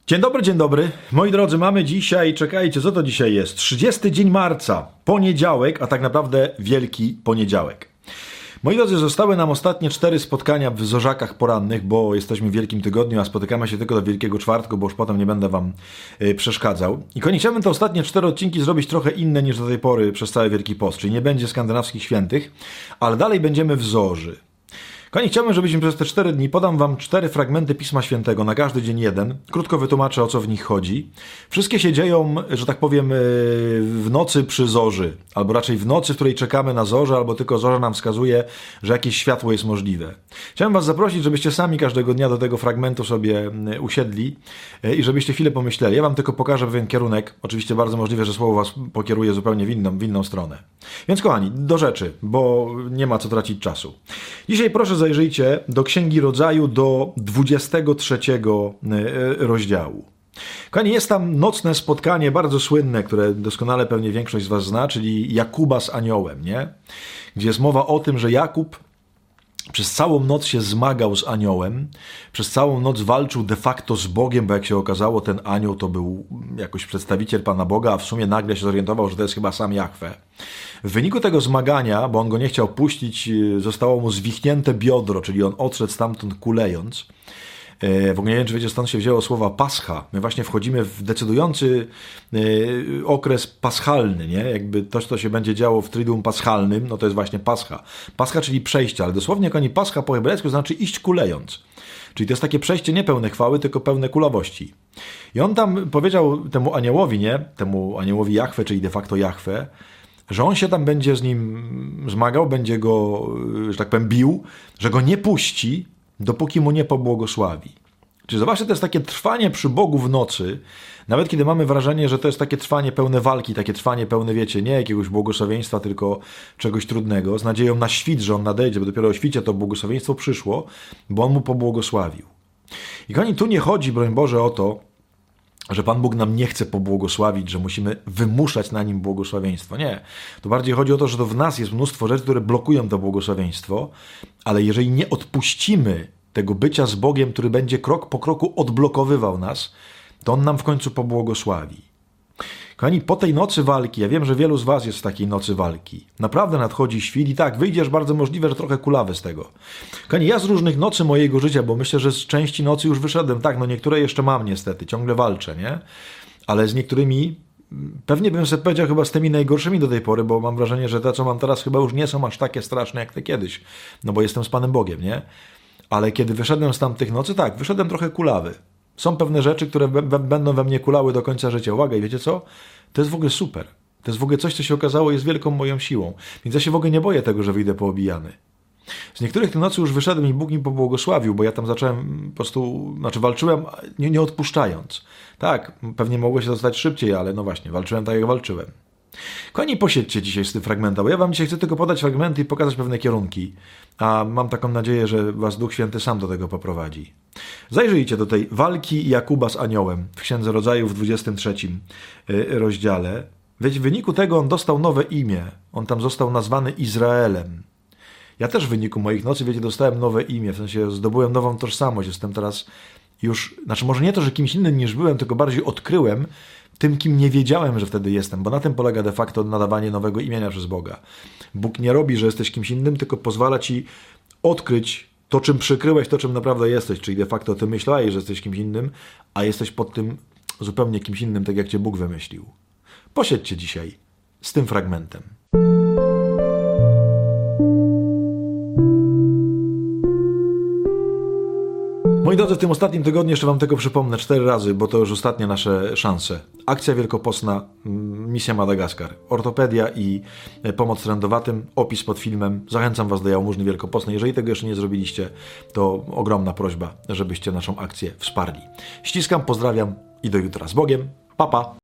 Dzień dobry. Moi drodzy, mamy dzisiaj, czekajcie, co to dzisiaj jest? 30 dzień marca, poniedziałek, a tak naprawdę Wielki Poniedziałek. Moi drodzy, zostały nam ostatnie 4 spotkania w Zorzakach Porannych, bo jesteśmy w Wielkim Tygodniu, a spotykamy się tylko do Wielkiego Czwartku, bo już potem nie będę wam przeszkadzał. I koniecznie chciałbym te ostatnie 4 odcinki zrobić trochę inne niż do tej pory przez cały Wielki Post, czyli nie będzie skandynawskich świętych, ale dalej będziemy w Zorzy. Kochani, chciałbym, żebyśmy przez te 4 dni podam wam 4 fragmenty Pisma Świętego, na każdy dzień jeden. Krótko wytłumaczę, o co w nich chodzi. Wszystkie się dzieją, że tak powiem, w nocy przy zorzy, albo raczej w nocy, w której czekamy na zorzę, albo tylko zorza nam wskazuje, że jakieś światło jest możliwe. Chciałem was zaprosić, żebyście sami każdego dnia do tego fragmentu sobie usiedli i żebyście chwilę pomyśleli. Ja wam tylko pokażę pewien kierunek. Oczywiście bardzo możliwe, że słowo was pokieruje zupełnie w inną stronę. Więc kochani, do rzeczy, bo nie ma co tracić czasu. Dzisiaj proszę zajrzyjcie do Księgi Rodzaju, do 23 rozdziału. Kochani, jest tam nocne spotkanie, bardzo słynne, które doskonale pewnie większość z was zna, czyli Jakuba z aniołem, nie? Gdzie jest mowa o tym, że Jakub przez całą noc się zmagał z aniołem, przez całą noc walczył de facto z Bogiem, bo jak się okazało, ten anioł to był jakoś przedstawiciel Pana Boga, a w sumie nagle się zorientował, że to jest chyba sam Jahwe. W wyniku tego zmagania, bo on go nie chciał puścić, zostało mu zwichnięte biodro, czyli on odszedł stamtąd kulejąc. W ogóle nie wiem, czy wiecie, stąd się wzięło słowa Pascha. My właśnie wchodzimy w decydujący okres paschalny, nie? Jakby to, co się będzie działo w Triduum Paschalnym, no to jest właśnie Pascha. Pascha, czyli przejście, ale dosłownie, jak oni Pascha po hebrajsku znaczy iść kulejąc. Czyli to jest takie przejście nie pełne chwały, tylko pełne kulawości. I on tam powiedział temu aniołowi, nie? Temu aniołowi Jahwe, czyli de facto Jahwe, że on się tam będzie z nim zmagał, będzie go, że tak powiem, bił, że go nie puści, dopóki mu nie pobłogosławi. Czyli zobaczcie, to jest takie trwanie przy Bogu w nocy, nawet kiedy mamy wrażenie, że to jest takie trwanie pełne walki, takie trwanie pełne, wiecie, nie jakiegoś błogosławieństwa, tylko czegoś trudnego, z nadzieją na świt, że on nadejdzie, bo dopiero o świcie to błogosławieństwo przyszło, bo on mu pobłogosławił. I kochani, tu nie chodzi, broń Boże, o to, że Pan Bóg nam nie chce pobłogosławić, że musimy wymuszać na nim błogosławieństwo. Nie. To bardziej chodzi o to, że to w nas jest mnóstwo rzeczy, które blokują to błogosławieństwo, ale jeżeli nie odpuścimy tego bycia z Bogiem, który będzie krok po kroku odblokowywał nas, to On nam w końcu pobłogosławi. Kochani, po tej nocy walki, ja wiem, że wielu z was jest w takiej nocy walki. Naprawdę nadchodzi świt i tak, wyjdziesz bardzo możliwe, że trochę kulawy z tego. Kochani, ja z różnych nocy mojego życia, bo myślę, że z części nocy już wyszedłem. Tak, no niektóre jeszcze mam niestety, ciągle walczę, nie? Ale z niektórymi, pewnie bym sobie powiedział chyba z tymi najgorszymi do tej pory, bo mam wrażenie, że te, co mam teraz, chyba już nie są aż takie straszne jak te kiedyś. No bo jestem z Panem Bogiem, nie? Ale kiedy wyszedłem z tamtych nocy, tak, wyszedłem trochę kulawy. Są pewne rzeczy, które będą we mnie kulały do końca życia. Uwaga, i wiecie co? To jest w ogóle super. To jest w ogóle coś, co się okazało, jest wielką moją siłą. Więc ja się w ogóle nie boję tego, że wyjdę poobijany. Z niektórych tych nocy już wyszedłem i Bóg mi pobłogosławił, bo ja tam zacząłem po prostu, walczyłem nie odpuszczając. Tak, pewnie mogło się dostać szybciej, ale no właśnie, walczyłem tak, jak walczyłem. Kochani, posiedźcie dzisiaj z tym fragmentem, bo ja wam dzisiaj chcę tylko podać fragmenty i pokazać pewne kierunki, a mam taką nadzieję, że was Duch Święty sam do tego poprowadzi. Zajrzyjcie do tej walki Jakuba z aniołem w Księdze Rodzaju w 23 rozdziale. W wyniku tego on dostał nowe imię. On tam został nazwany Izraelem. Ja też w wyniku moich nocy, wiecie, dostałem nowe imię, w sensie zdobyłem nową tożsamość. Jestem teraz już, może nie to, że kimś innym niż byłem, tylko bardziej odkryłem tym, kim nie wiedziałem, że wtedy jestem, bo na tym polega de facto nadawanie nowego imienia przez Boga. Bóg nie robi, że jesteś kimś innym, tylko pozwala ci odkryć to, czym przykryłeś, to, czym naprawdę jesteś, czyli de facto ty myślałeś, że jesteś kimś innym, a jesteś pod tym zupełnie kimś innym, tak jak cię Bóg wymyślił. Posiedźcie dzisiaj z tym fragmentem. Moi drodzy, w tym ostatnim tygodniu jeszcze wam tego przypomnę 4 razy, bo to już ostatnie nasze szanse. Akcja wielkopostna, misja Madagaskar, ortopedia i pomoc trędowatym, opis pod filmem. Zachęcam was do jałmużny wielkopostnej. Jeżeli tego jeszcze nie zrobiliście, to ogromna prośba, żebyście naszą akcję wsparli. Ściskam, pozdrawiam i do jutra. Z Bogiem. Pa, pa.